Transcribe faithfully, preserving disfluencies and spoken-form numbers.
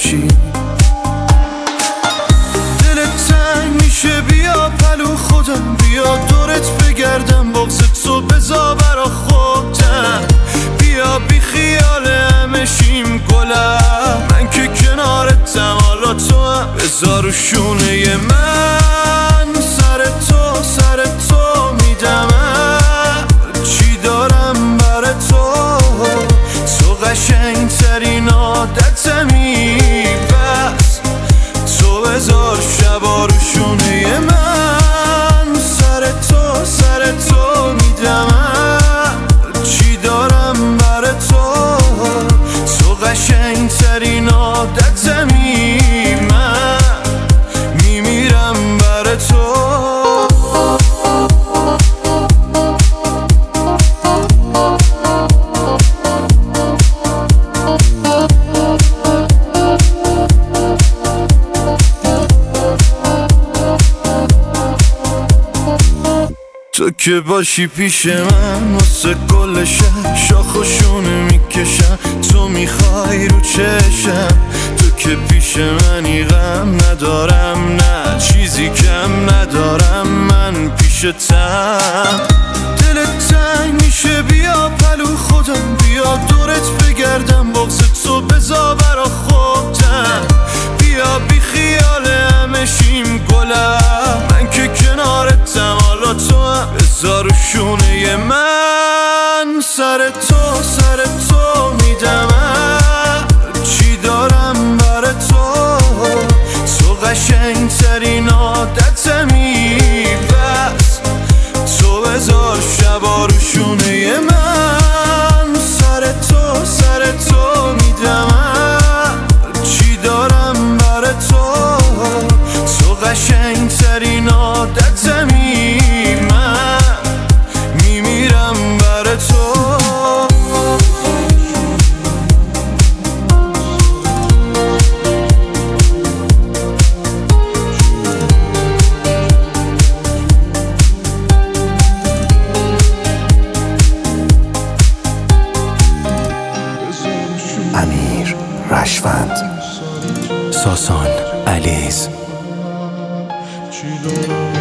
باشی. دلت تنگ میشه بیا پلو خودم، بیا دورت بگردم بغض تو بزا برا خودم. بیا بی خیال همه شیم گلم، من که کنارتم حالا تو هم بزا رو شونه من. سر تو سر تو میدم چی دارم بر تو، تو قشنگ ترین عادتمی، بس تو بذار شبا رو شونه من. سر تو سر تو میدم چی دارم بر تو، تو قشنگ ترین عادتمی، من میمیرم بر تو. تو که باشی پیش من واسه کل شب شاخ و شونه میکشم، تو میخوای رو چشم. تو که پیش منی غم ندارم، نه چیزی کم ندارم من پیشتم. دلت تنگ میشه بیا پلو خودم، بیا دورت بگردم بغض تو بزا برا خودم. بیا بی خیال همه شیم گلم، من که کنارتم حالا تو هم بزا رو شونه من. سر تو سر تو میدم چی دارم بر تو، تو قشنگ ترین عادتمی، بس تو بذار شبا رو شونه من. سر تو سر تو میدم چی دارم بر تو، تو قشنگ ترین عادتمی، من میمیرم بر تو. امیر رشوند، ساسان علیز.